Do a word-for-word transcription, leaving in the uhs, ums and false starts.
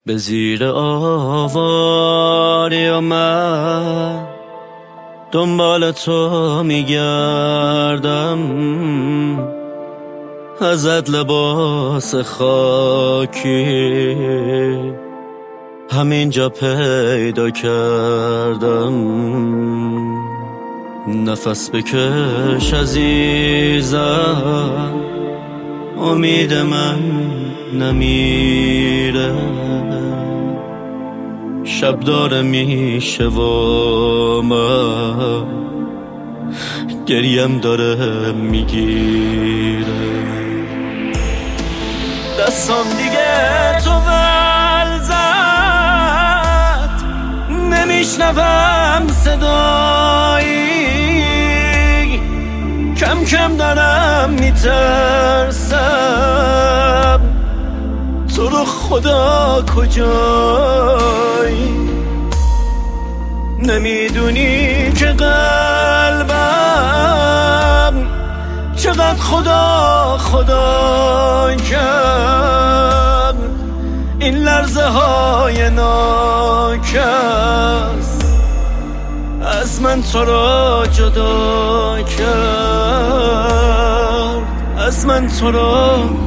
به زیر آواری و من دنبال تو میگردم، ازت لباس خاکی همینجا پیدا کردم. نفس بکش عزیزم، امید من نمیره، شب داره میشه و من گریم داره میگیره. دستم دیگه تو ول زد، نمیشنوم صدایی، کم کم دارم میترسم تو رو خدا کجایی. نمیدونی که قلبم چقدر خدا خدا کرد، این لرزه های ناکس از من تو را جدا کرد، از من تو را